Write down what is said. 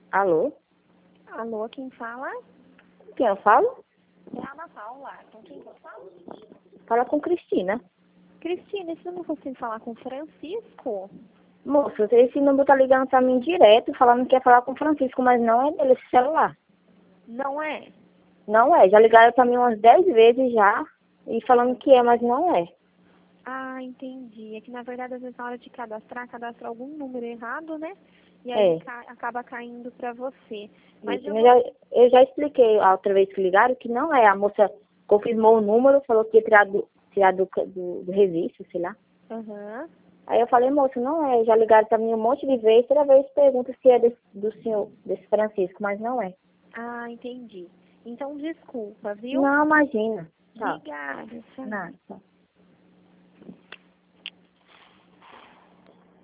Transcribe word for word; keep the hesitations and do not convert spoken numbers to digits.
Alô? Alô, quem fala? Quem eu falo? É a Ana Paula. Com quem que eu falo? Fala com Cristina. Cristina, esse número você falar com Francisco? Moça, esse número tá ligando pra mim direto, falando que quer falar com o Francisco, mas não é dele esse celular. Não é? Não é. Já ligaram pra mim umas dez vezes já, e falando que é, mas não é. Ah, entendi. É que na verdade, às vezes na hora de cadastrar, cadastra algum número errado, né? E aí É. ca- acaba caindo pra você. Mas Isso. eu Eu vou... já, eu já expliquei a outra vez que ligaram que não é. A moça confirmou o número, falou que ia tirar do, tirar do, do, do registro, sei lá. Aham. Aí eu falei, moça, não é. Já ligaram pra mim um monte de vezes, toda vez pergunta se é desse, do senhor, desse Francisco, mas não é. Ah, entendi. Então, desculpa, viu? Não, imagina. Tá. Obrigada. Tchau. Nada.